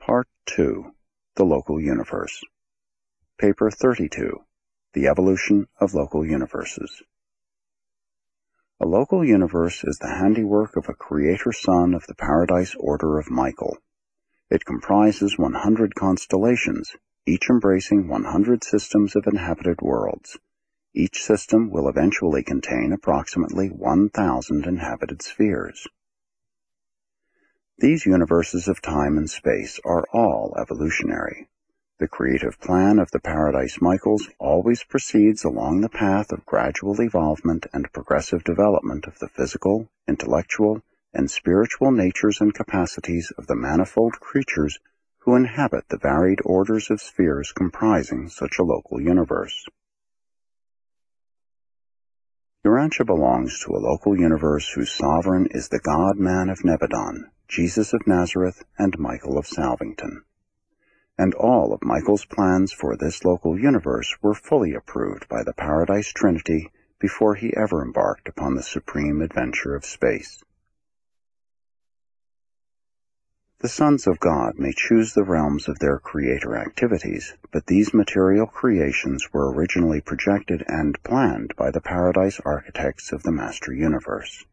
Part 2. The Local Universe. Paper 32. The Evolution of Local Universes. A local universe is the handiwork of a creator son of the Paradise Order of Michael. It comprises 100 constellations, each embracing 100 systems of inhabited worlds. Each system will eventually contain approximately 1,000 inhabited spheres. These universes of time and space are all evolutionary. The creative plan of the Paradise Michaels always proceeds along the path of gradual evolvement and progressive development of the physical, intellectual, and spiritual natures and capacities of the manifold creatures who inhabit the varied orders of spheres comprising such a local universe. Urantia belongs to a local universe whose sovereign is the God-man of Nebadon, Jesus of Nazareth, and Michael of Salvington. And all of Michael's plans for this local universe were fully approved by the Paradise Trinity before he ever embarked upon the supreme adventure of space. The sons of God may choose the realms of their creator activities, but these material creations were originally projected and planned by the Paradise architects of the Master Universe.